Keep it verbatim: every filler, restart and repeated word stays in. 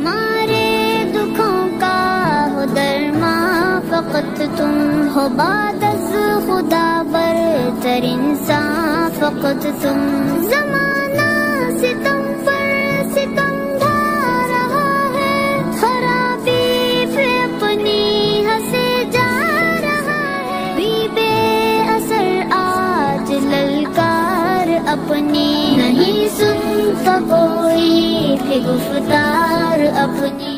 हमारे दुखों का हो दरमा, फकत तुम हो बादस खुदा बरतर इंसान, फकत तुम। ज़माना सितम पर सितम ढा रहा है, खराबी पे अपनी हंसे जा रहा है। बीबे असर आज ललकार अपनी, नहीं सुनता कोई भी गुफ्तार अपनी।